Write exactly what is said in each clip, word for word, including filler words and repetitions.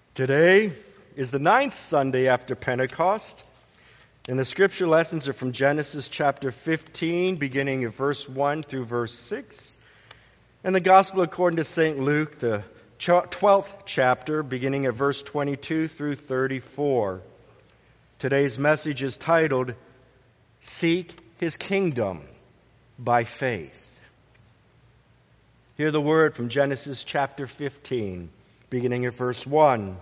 Today is the ninth Sunday after Pentecost, and the scripture lessons are from Genesis chapter fifteen, beginning at verse one through verse six, and the Gospel according to Saint Luke, the twelfth chapter, beginning at verse twenty-two through thirty-four. Today's message is titled, Seek His Kingdom by Faith. Hear the word from Genesis chapter fifteen, beginning at verse one.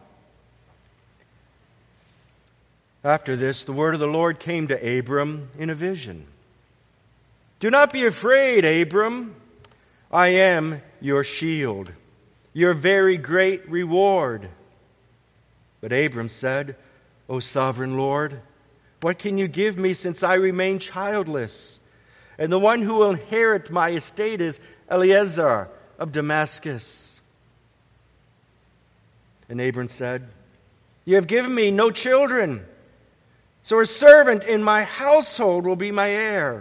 After this, the word of the Lord came to Abram in a vision. Do not be afraid, Abram. I am your shield, your very great reward. But Abram said, O sovereign Lord, what can you give me since I remain childless? And the one who will inherit my estate is Eliezer of Damascus. And Abram said, You have given me no children, so a servant in my household will be my heir.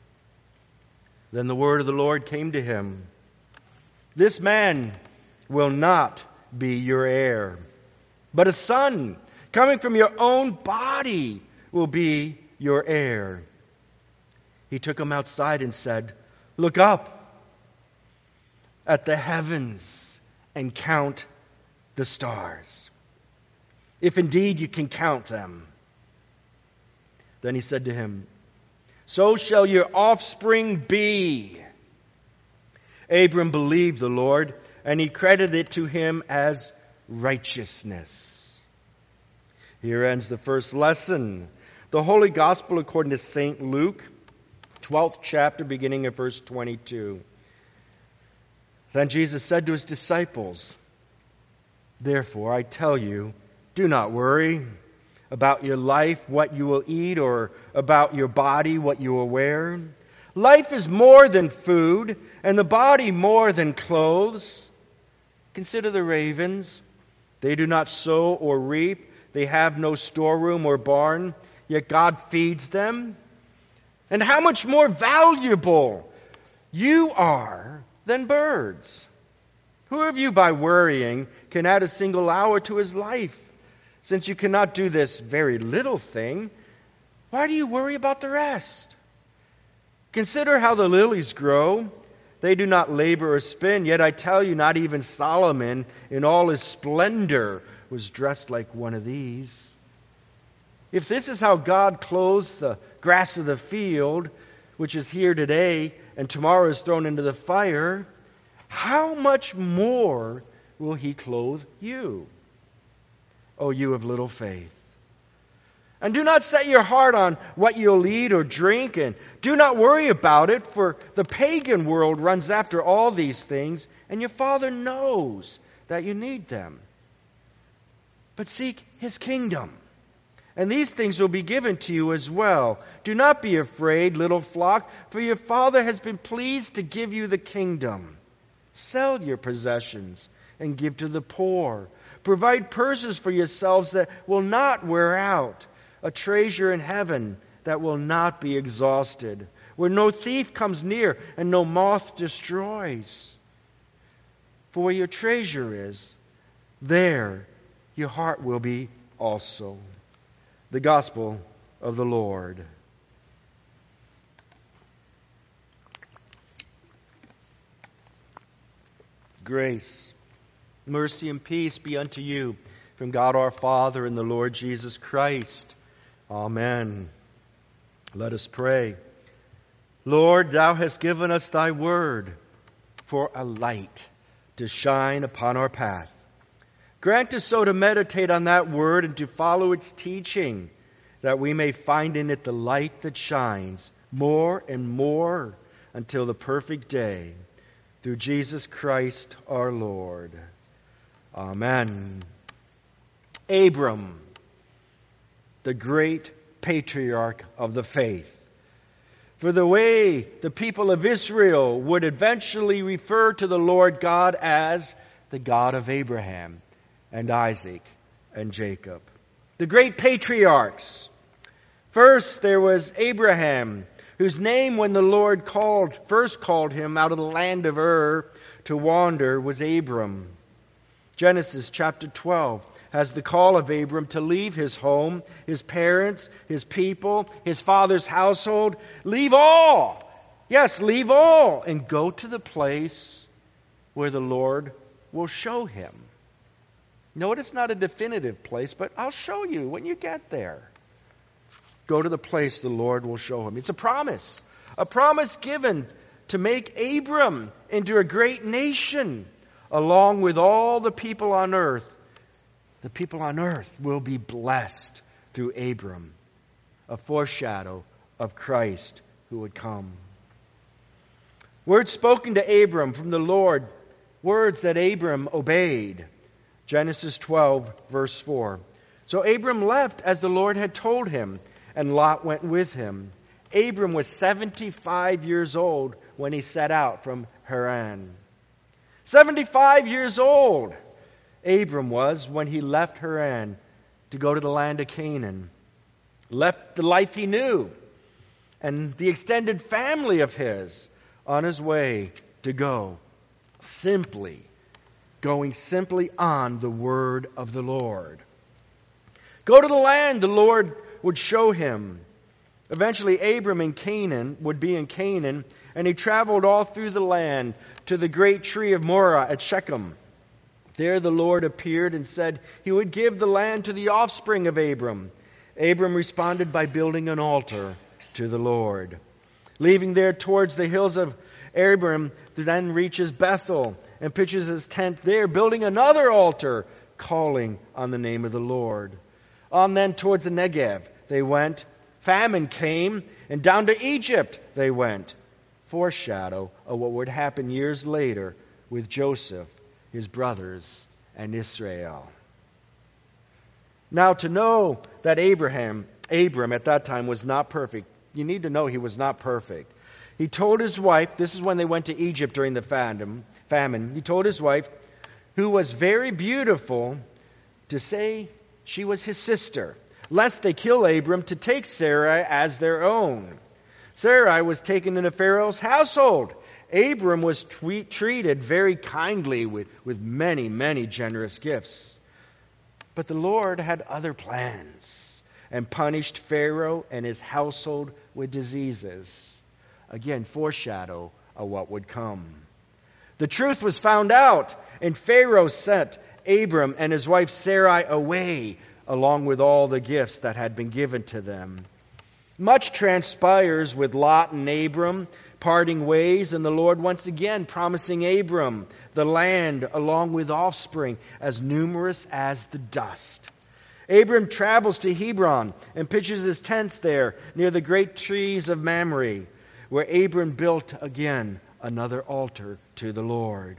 Then the word of the Lord came to him. This man will not be your heir, but a son coming from your own body will be your heir. He took him outside and said, Look up at the heavens and count the stars, if indeed you can count them. Then he said to him, So shall your offspring be. Abram believed the Lord, and he credited it to him as righteousness. Here ends the first lesson. The Holy Gospel according to Saint Luke, twelfth chapter, beginning at verse twenty-two. Then Jesus said to his disciples, Therefore I tell you, do not worry about your life, what you will eat, or about your body, what you will wear. Life is more than food, and the body more than clothes. Consider the ravens. They do not sow or reap. They have no storeroom or barn, yet God feeds them. And how much more valuable you are than birds. Who of you by worrying can add a single hour to his life? Since you cannot do this very little thing, why do you worry about the rest? Consider how the lilies grow. They do not labor or spin, yet I tell you, not even Solomon in all his splendor was dressed like one of these. If this is how God clothes the grass of the field, which is here today and tomorrow is thrown into the fire, how much more will He clothe you, O you of little faith? And do not set your heart on what you'll eat or drink, and do not worry about it, for the pagan world runs after all these things, and your Father knows that you need them. But seek His kingdom, and these things will be given to you as well. Do not be afraid, little flock, for your Father has been pleased to give you the kingdom. Sell your possessions and give to the poor. Provide purses for yourselves that will not wear out, a treasure in heaven that will not be exhausted, where no thief comes near and no moth destroys. For where your treasure is, there your heart will be also. The Gospel of the Lord. Grace, mercy, and peace be unto you from God our Father and the Lord Jesus Christ. Amen. Let us pray. Lord, Thou hast given us Thy word for a light to shine upon our path. Grant us so to meditate on that word and to follow its teaching, that we may find in it the light that shines more and more until the perfect day. Through Jesus Christ our Lord. Amen. Abram, the great patriarch of the faith. For the way the people of Israel would eventually refer to the Lord God as the God of Abraham and Isaac and Jacob. The great patriarchs. First there was Abraham, whose name when the Lord called, first called him out of the land of Ur to wander was Abram. Genesis chapter twelve has the call of Abram to leave his home, his parents, his people, his father's household. Leave all. Yes, leave all and go to the place where the Lord will show him. No, it's not a definitive place, but I'll show you when you get there. Go to the place the Lord will show him. It's a promise. A promise given to make Abram into a great nation, along with all the people on earth. The people on earth will be blessed through Abram, a foreshadow of Christ who would come. Words spoken to Abram from the Lord, words that Abram obeyed. Genesis twelve, verse four. So Abram left as the Lord had told him, and Lot went with him. Abram was seventy-five years old when he set out from Haran. seventy-five years old Abram was when he left Haran to go to the land of Canaan. Left the life he knew and the extended family of his on his way to go simply Going simply on the word of the Lord. Go to the land the Lord would show him. Eventually, Abram in Canaan would be in Canaan, and he traveled all through the land to the great tree of Moreh at Shechem. There the Lord appeared and said he would give the land to the offspring of Abram. Abram responded by building an altar to the Lord. Leaving there towards the hills of Abram, then reaches Bethel and pitches his tent there, building another altar, calling on the name of the Lord. On then towards the Negev they went. Famine came, and down to Egypt they went. Foreshadow of what would happen years later with Joseph, his brothers, and Israel. Now, to know that Abraham, Abram at that time was not perfect, you need to know he was not perfect. He told his wife, this is when they went to Egypt during the famine, famine. He told his wife, who was very beautiful, to say she was his sister, lest they kill Abram, to take Sarai as their own. Sarai was taken into Pharaoh's household. Abram was tweet, treated very kindly with, with many, many generous gifts. But the Lord had other plans and punished Pharaoh and his household with diseases. Again, foreshadow of what would come. The truth was found out, and Pharaoh sent Abram and his wife Sarai away, along with all the gifts that had been given to them. Much transpires with Lot and Abram parting ways, and the Lord once again promising Abram the land along with offspring as numerous as the dust. Abram travels to Hebron and pitches his tents there near the great trees of Mamre, where Abram built again another altar to the Lord.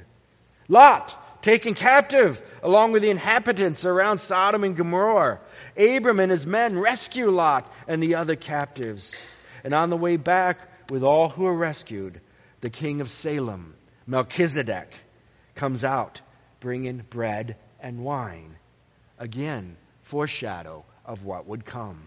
Lot, taken captive along with the inhabitants around Sodom and Gomorrah. Abram and his men rescue Lot and the other captives. And on the way back with all who are rescued, the king of Salem, Melchizedek, comes out bringing bread and wine. Again, foreshadow of what would come.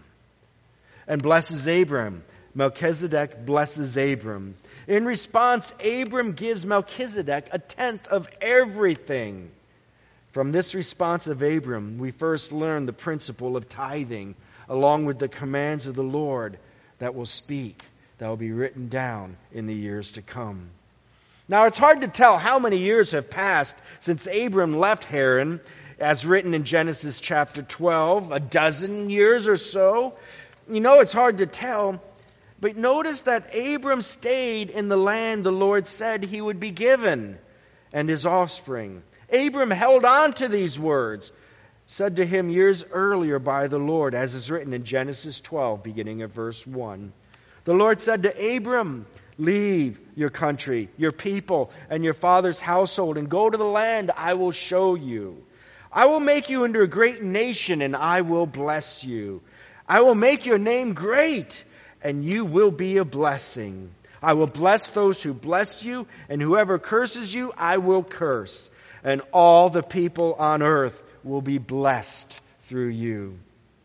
And blesses Abram. Melchizedek blesses Abram. In response, Abram gives Melchizedek a tenth of everything. From this response of Abram, we first learn the principle of tithing, along with the commands of the Lord that will speak, that will be written down in the years to come. Now, it's hard to tell how many years have passed since Abram left Haran, as written in Genesis chapter twelve, a dozen years or so. You know, it's hard to tell. But notice that Abram stayed in the land the Lord said he would be given, and his offspring. Abram held on to these words, said to him years earlier by the Lord, as is written in Genesis twelve, beginning at verse one. The Lord said to Abram, leave your country, your people, and your father's household, and go to the land I will show you. I will make you into a great nation, and I will bless you. I will make your name great, and you will be a blessing. I will bless those who bless you, and whoever curses you, I will curse. And all the people on earth will be blessed through you.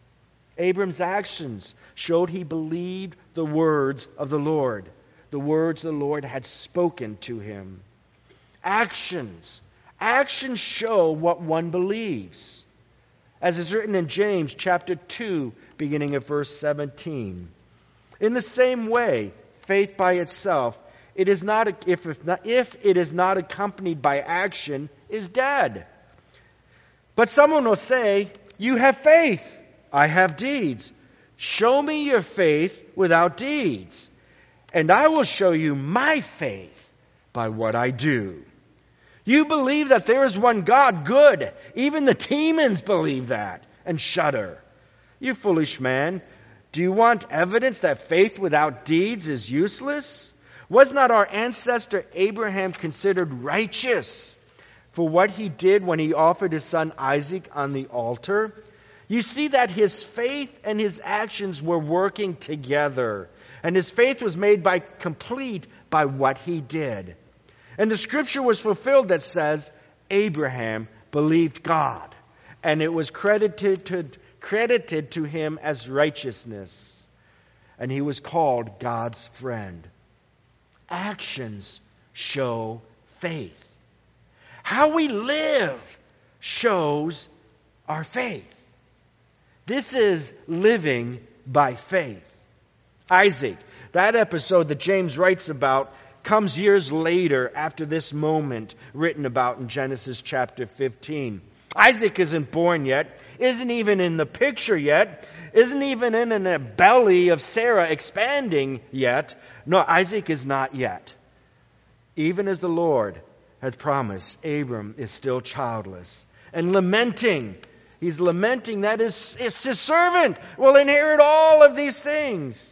Abram's actions showed he believed the words of the Lord, the words the Lord had spoken to him. Actions, Actions show what one believes, as is written in James chapter two, beginning at verse seventeen. In the same way, faith by itself, it is not, if, if, not, if it is not accompanied by action, is dead. But someone will say, you have faith, I have deeds. Show me your faith without deeds, and I will show you my faith by what I do. You believe that there is one God, good. Even the demons believe that and shudder. You foolish man, do you want evidence that faith without deeds is useless? Was not our ancestor Abraham considered righteous for what he did when he offered his son Isaac on the altar? You see that his faith and his actions were working together, and his faith was made by complete by what he did. And the scripture was fulfilled that says, Abraham believed God, and it was credited to, credited to him as righteousness, and he was called God's friend. Actions show faith. How we live shows our faith. This is living by faith. Isaac, that episode that James writes about, comes years later after this moment written about in Genesis chapter fifteen. Isaac isn't born yet, isn't even in the picture yet, isn't even in the belly of Sarah expanding yet. No, Isaac is not yet. Even as the Lord had promised, Abram is still childless and lamenting. He's lamenting that his, his servant will inherit all of these things.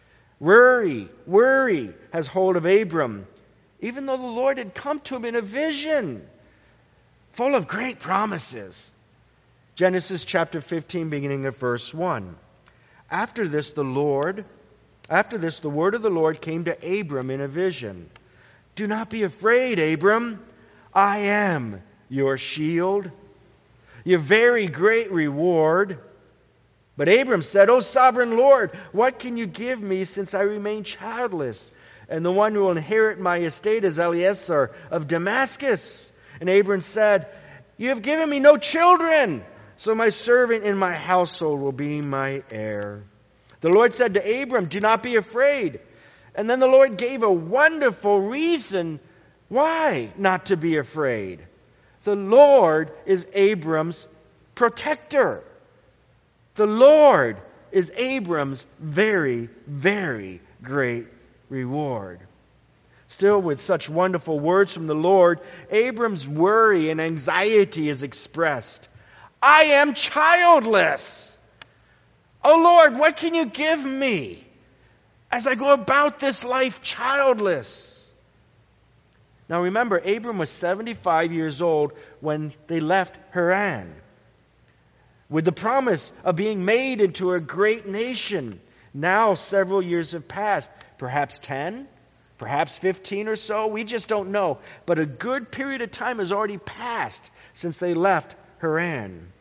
Worry, worry has hold of Abram, even though the Lord had come to him in a vision full of great promises. Genesis chapter fifteen, beginning at verse one. After this, the Lord, after this, the word of the Lord came to Abram in a vision. Do not be afraid, Abram. I am your shield, your very great reward. But Abram said, O sovereign Lord, what can you give me since I remain childless? And the one who will inherit my estate is Eliezer of Damascus. And Abram said, you have given me no children, so my servant in my household will be my heir. The Lord said to Abram, do not be afraid. And then the Lord gave a wonderful reason why not to be afraid. The Lord is Abram's protector. The Lord is Abram's very, very great reward. Still, with such wonderful words from the Lord, Abram's worry and anxiety is expressed. I am childless. Oh Lord, what can you give me as I go about this life childless? Now remember, Abram was seventy-five years old when they left Haran, with the promise of being made into a great nation. Now several years have passed, perhaps ten, perhaps fifteen or so. We just don't know. But a good period of time has already passed since they left Haran.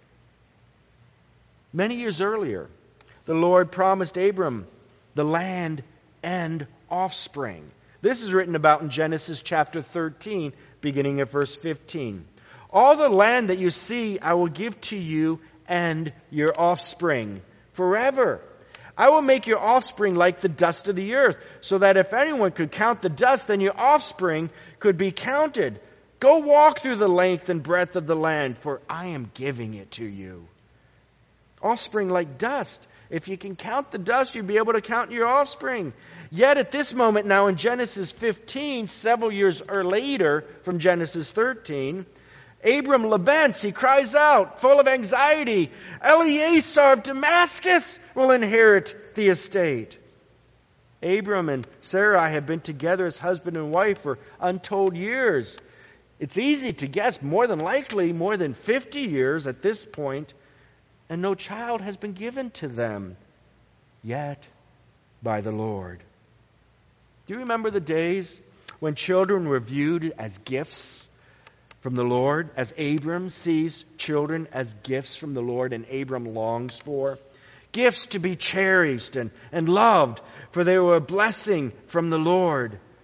Many years earlier, the Lord promised Abram the land and offspring. This is written about in Genesis chapter thirteen, beginning at verse fifteen. All the land that you see I will give to you and your offspring forever. I will make your offspring like the dust of the earth, so that if anyone could count the dust, then your offspring could be counted. Go walk through the length and breadth of the land, for I am giving it to you. Offspring like dust. If you can count the dust, you'll be able to count your offspring. Yet at this moment now in Genesis fifteen, several years or later from Genesis thirteen, Abram laments, he cries out, full of anxiety, Eliezer of Damascus will inherit the estate. Abram and Sarai have been together as husband and wife for untold years. It's easy to guess, more than likely, more than fifty years at this point, and no child has been given to them yet by the Lord. Do you remember the days when children were viewed as gifts from the Lord, as Abram sees children as gifts from the Lord and Abram longs for? Gifts to be cherished and, and loved, for they were a blessing from the Lord.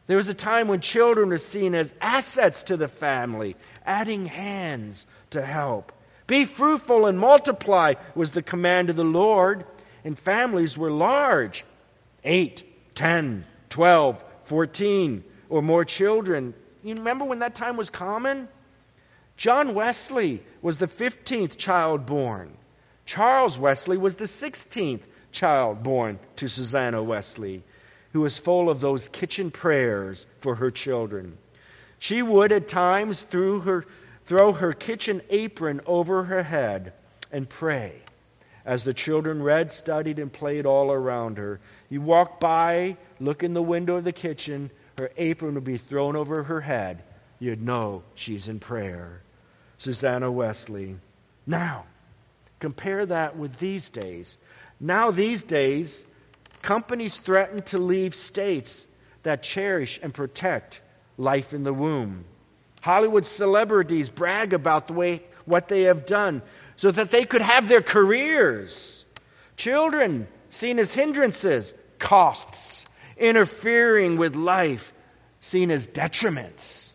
There was a time when children were seen as assets to the family, adding hands to help. Be fruitful and multiply was the command of the Lord, and families were large. Eight, ten, twelve, fourteen, or more children. You remember when that time was common? John Wesley was the fifteenth child born. Charles Wesley was the sixteenth child born to Susanna Wesley, who was full of those kitchen prayers for her children. She would at times through her, throw her kitchen apron over her head and pray. As the children read, studied, and played all around her, you walk by, look in the window of the kitchen, her apron would be thrown over her head. You'd know she's in prayer. Susanna Wesley. Now, compare that with these days. Now these days, companies threaten to leave states that cherish and protect life in the womb. Hollywood celebrities brag about the way what they have done so that they could have their careers. Children seen as hindrances, costs, interfering with life, seen as detriments.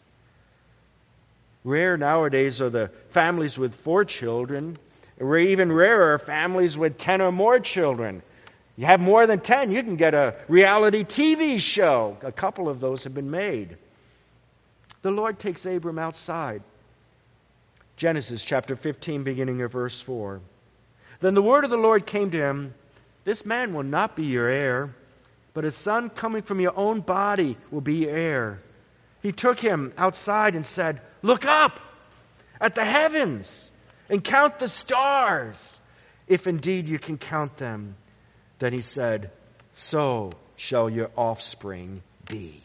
Rare nowadays are the families with four children. Even rarer are families with ten or more children. You have more than ten, you can get a reality T V show. A couple of those have been made. The Lord takes Abram outside. Genesis chapter fifteen, beginning of verse four. Then the word of the Lord came to him, this man will not be your heir, but a son coming from your own body will be your heir. He took him outside and said, look up at the heavens and count the stars, if indeed you can count them. Then he said, so shall your offspring be.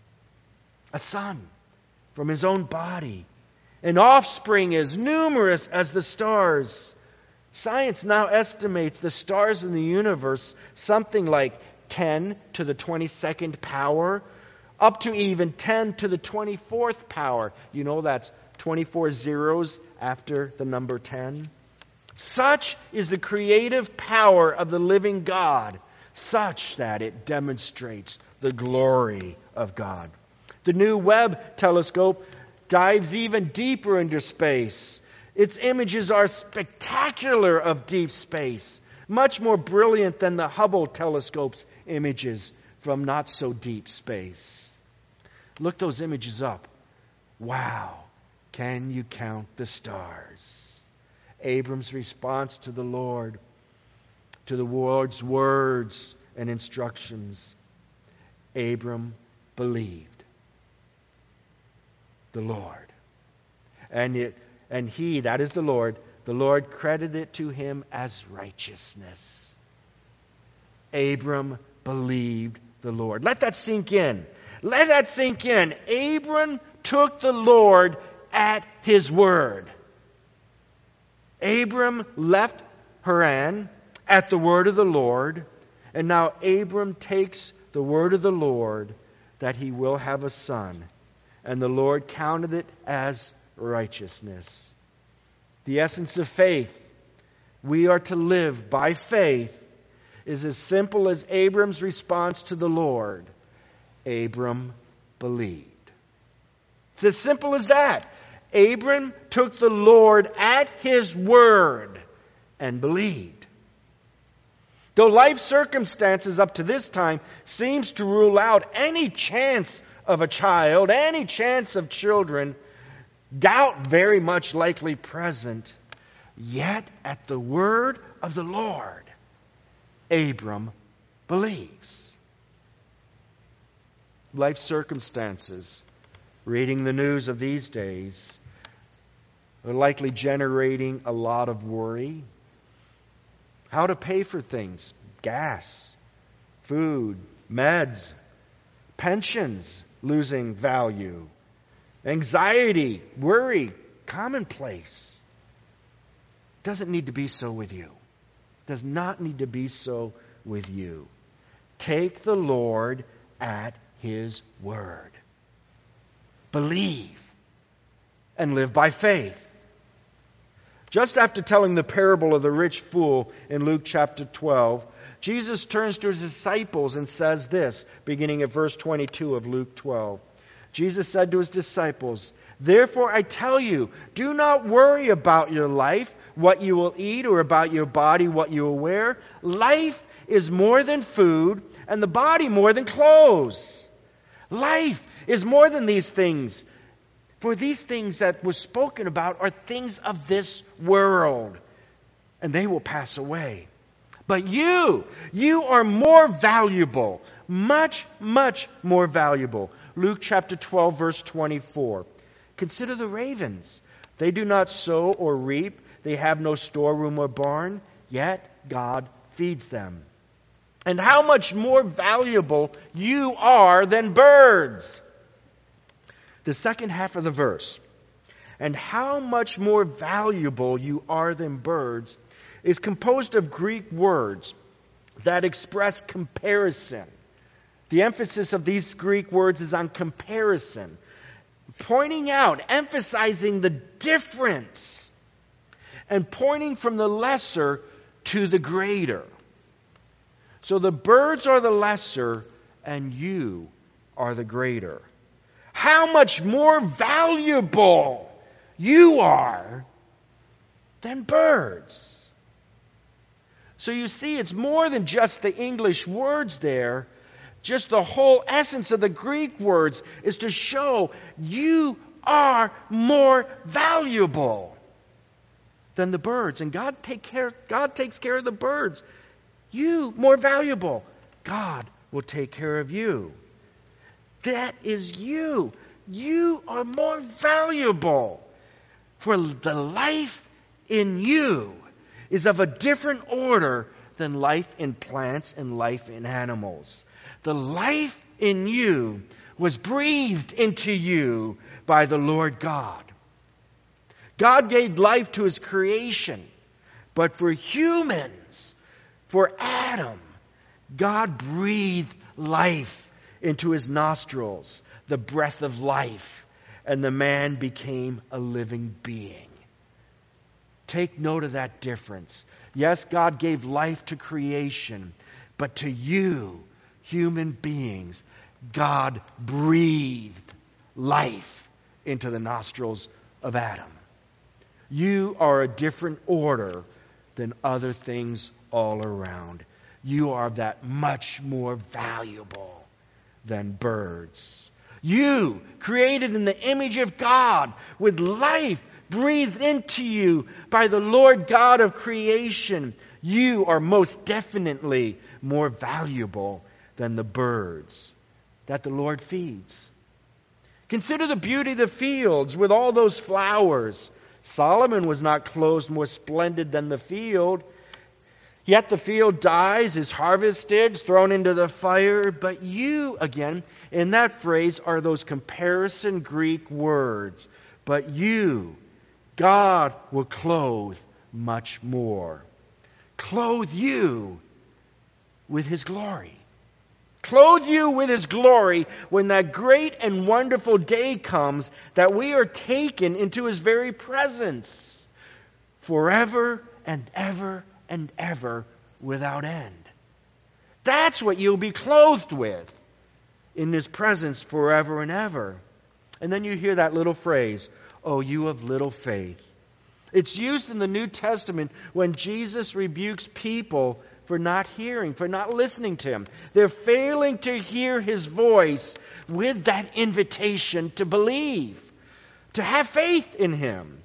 A son from his own body. An offspring as numerous as the stars. Science now estimates the stars in the universe something like ten to the twenty-second power, up to even ten to the twenty-fourth power. You know that's twenty-four zeros after the number ten. Such is the creative power of the living God, such that it demonstrates the glory of God. The new Webb telescope dives even deeper into space. Its images are spectacular of deep space, much more brilliant than the Hubble telescope's images from not so deep space. Look those images up. Wow, can you count the stars? Abram's response to the Lord, to the Lord's words and instructions. Abram believed the Lord. And it, and he, that is the Lord, the Lord credited it to him as righteousness. Abram believed the Lord. Let that sink in. Let that sink in. Abram took the Lord at his word. Abram left Haran at the word of the Lord, and now Abram takes the word of the Lord that he will have a son, and the Lord counted it as righteousness. The essence of faith, we are to live by faith, is as simple as Abram's response to the Lord. Abram believed. It's as simple as that. Abram took the Lord at his word and believed. Though life circumstances up to this time seems to rule out any chance of a child, any chance of children, doubt very much likely present, yet at the word of the Lord, Abram believes. Life circumstances, reading the news of these days, are likely generating a lot of worry. How to pay for things, gas, food, meds, pensions losing value, anxiety, worry, commonplace. Doesn't need to be so with you. Does not need to be so with you. Take the Lord at his word. Believe and live by faith. Just after telling the parable of the rich fool in Luke chapter twelve, Jesus turns to his disciples and says this, beginning at verse twenty-two of Luke twelve. Jesus said to his disciples, "Therefore I tell you, do not worry about your life, what you will eat, or about your body, what you will wear. Life is more than food, and the body more than clothes. Life is more than these things. For these things that were spoken about are things of this world, and they will pass away. But you, you are more valuable, much, much more valuable." Luke chapter twelve, verse twenty-four. "Consider the ravens. They do not sow or reap. They have no storeroom or barn, yet God feeds them. And how much more valuable you are than birds." The second half of the verse, "and how much more valuable you are than birds," is composed of Greek words that express comparison. The emphasis of these Greek words is on comparison, pointing out, emphasizing the difference, and pointing from the lesser to the greater. So the birds are the lesser, and you are the greater. How much more valuable you are than birds. So you see, it's more than just the English words there. Just the whole essence of the Greek words is to show you are more valuable than the birds. And God take care, God takes care of the birds. You more valuable. God will take care of you. That is you. You are more valuable. For the life in you is of a different order than life in plants and life in animals. The life in you was breathed into you by the Lord God. God gave life to his creation, but for humans, for Adam, God breathed life into his nostrils, the breath of life, and the man became a living being. Take note of that difference. Yes, God gave life to creation, but to you, human beings, God breathed life into the nostrils of Adam. You are a different order than other things all around. You are that much more valuable than birds. You, created in the image of God, with life breathed into you by the Lord God of creation, you are most definitely more valuable than the birds that the Lord feeds. Consider the beauty of the fields with all those flowers. Solomon was not clothed more splendid than the field. Yet the field dies, is harvested, thrown into the fire. But you, again, in that phrase are those comparison Greek words. But you, God will clothe much more. Clothe you with his glory. Clothe you with his glory when that great and wonderful day comes that we are taken into his very presence forever and ever and ever without end. That's what you'll be clothed with in his presence forever and ever. And then you hear that little phrase, "Oh, you of little faith." It's used in the New Testament when Jesus rebukes people for not hearing, for not listening to him. They're failing to hear his voice with that invitation to believe, to have faith in him.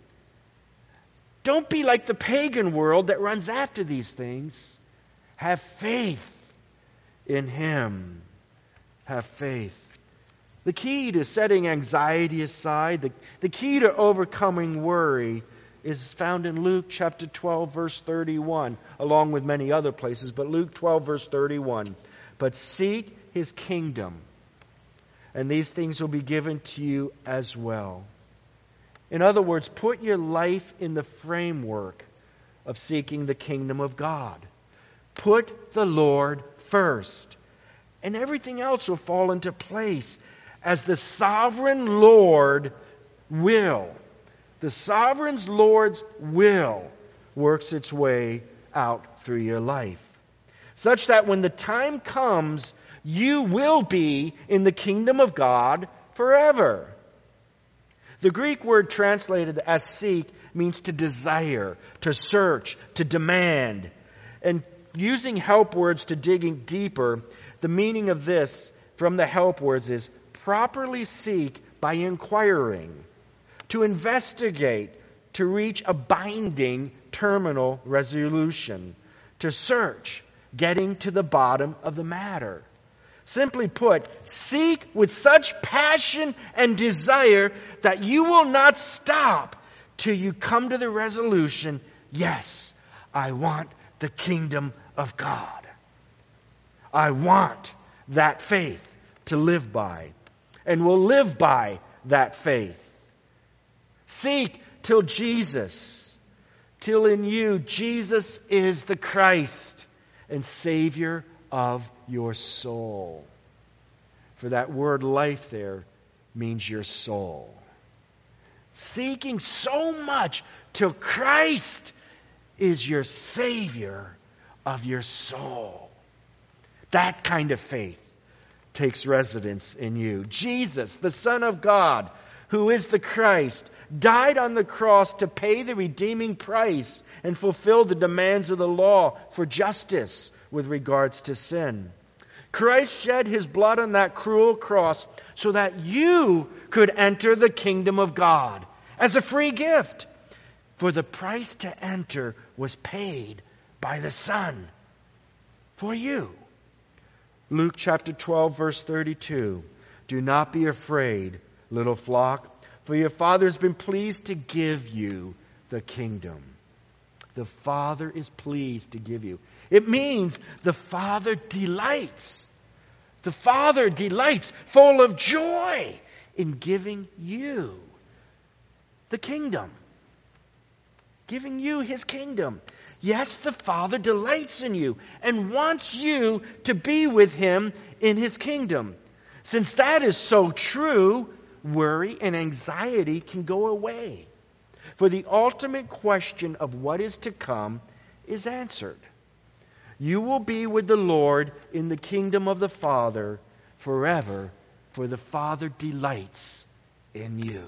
Don't be like the pagan world that runs after these things. Have faith in him. Have faith. The key to setting anxiety aside, the, the key to overcoming worry, is found in Luke chapter twelve, verse thirty-one, along with many other places, but Luke twelve, verse thirty-one. "But seek his kingdom, and these things will be given to you as well." In other words, put your life in the framework of seeking the kingdom of God. Put the Lord first, and everything else will fall into place as the sovereign Lord will. The sovereign Lord's will works its way out through your life. such that when the time comes, you will be in the kingdom of God forever. The Greek word translated as seek means to desire, to search, to demand. And using help words to digging deeper, the meaning of this from the help words is properly seek by inquiring, to investigate, to reach a binding terminal resolution, to search, getting to the bottom of the matter. Simply put, seek with such passion and desire that you will not stop till you come to the resolution, yes, I want the kingdom of God. I want that faith to live by, and will live by that faith. Seek till Jesus, till in you Jesus is the Christ and Savior of your soul. For that word life there means your soul. Seeking so much till Christ is your Savior of your soul. That kind of faith takes residence in you. Jesus, the Son of God, who is the Christ, died on the cross to pay the redeeming price and fulfill the demands of the law for justice with regards to sin. Christ shed his blood on that cruel cross so that you could enter the kingdom of God as a free gift. For the price to enter was paid by the Son for you. Luke chapter twelve, verse thirty-two. Do not be afraid, little flock, for your Father has been pleased to give you the kingdom. The Father is pleased to give you. It means the Father delights. The Father delights, full of joy, in giving you the kingdom. Giving you his kingdom. Yes, the Father delights in you and wants you to be with him in his kingdom. Since that is so true, worry and anxiety can go away. For the ultimate question of what is to come is answered. You will be with the Lord in the kingdom of the Father forever, for the Father delights in you.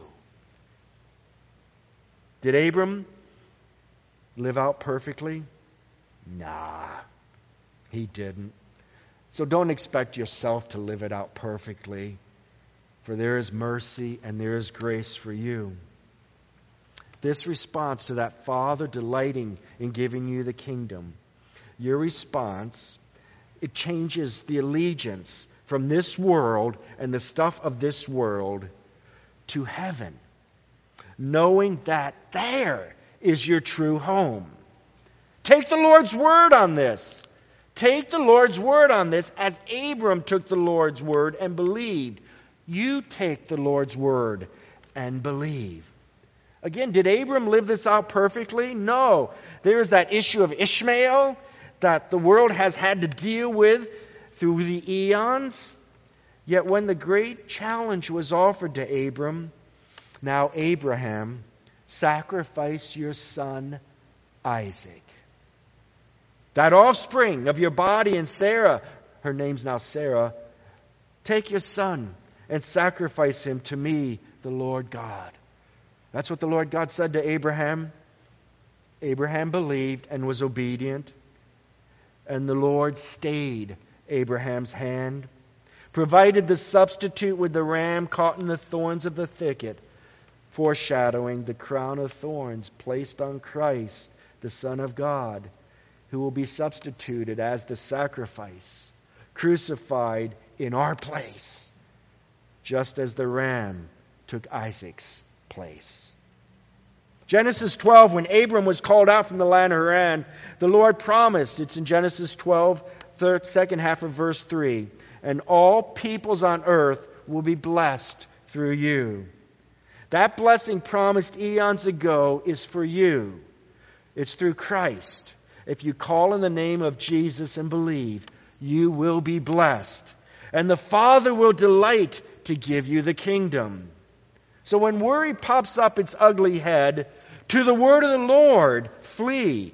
Did Abram live out perfectly? Nah, he didn't. So don't expect yourself to live it out perfectly, for there is mercy and there is grace for you. This response to that Father delighting in giving you the kingdom, your response, it changes the allegiance from this world and the stuff of this world to heaven, knowing that there is your true home. Take the Lord's word on this. Take the Lord's word on this as Abram took the Lord's word and believed. You take the Lord's word and believe. Again, did Abram live this out perfectly? No. There is that issue of Ishmael that the world has had to deal with through the eons. Yet when the great challenge was offered to Abram, now Abraham, sacrifice your son Isaac. That offspring of your body and Sarah, her name's now Sarah, take your son and sacrifice him to me, the Lord God. That's what the Lord God said to Abraham. Abraham believed and was obedient. And the Lord stayed Abraham's hand, provided the substitute with the ram caught in the thorns of the thicket, foreshadowing the crown of thorns placed on Christ, the Son of God, who will be substituted as the sacrifice, crucified in our place, just as the ram took Isaac's place. Genesis twelve, when Abram was called out from the land of Haran, the Lord promised, it's in Genesis twelve, third, second half of verse three, and all peoples on earth will be blessed through you. That blessing promised eons ago is for you. It's through Christ. If you call in the name of Jesus and believe, you will be blessed. And the Father will delight to give you the kingdom. So when worry pops up its ugly head, to the word of the Lord flee.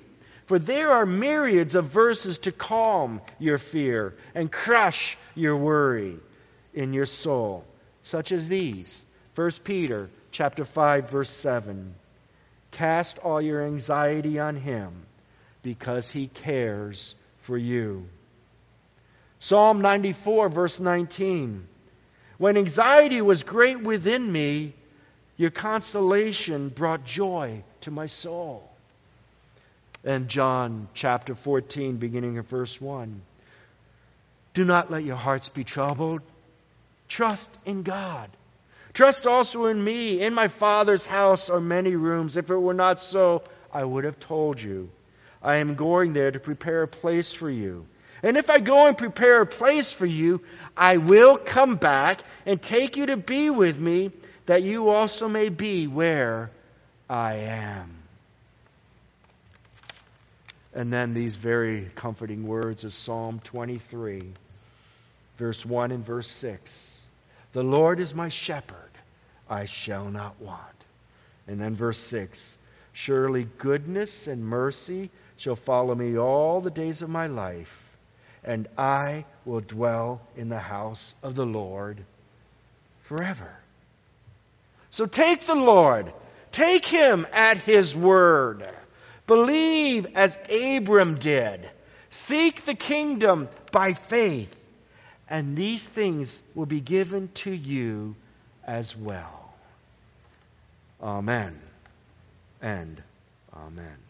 For there are myriads of verses to calm your fear and crush your worry in your soul, such as these. First Peter chapter five, verse seven. Cast all your anxiety on him, because he cares for you. Psalm ninety-four, verse nineteen. When anxiety was great within me, your consolation brought joy to my soul. And John chapter fourteen, beginning of verse one. Do not let your hearts be troubled. Trust in God. Trust also in me. In my Father's house are many rooms. If it were not so, I would have told you. I am going there to prepare a place for you. And if I go and prepare a place for you, I will come back and take you to be with me, that you also may be where I am. And then these very comforting words of Psalm twenty-three, verse one and verse six. The Lord is my shepherd, I shall not want. And then verse six. Surely goodness and mercy shall follow me all the days of my life, and I will dwell in the house of the Lord forever. So take the Lord. Take him at his word. Believe as Abram did. Seek the kingdom by faith. And these things will be given to you as well. Amen and amen.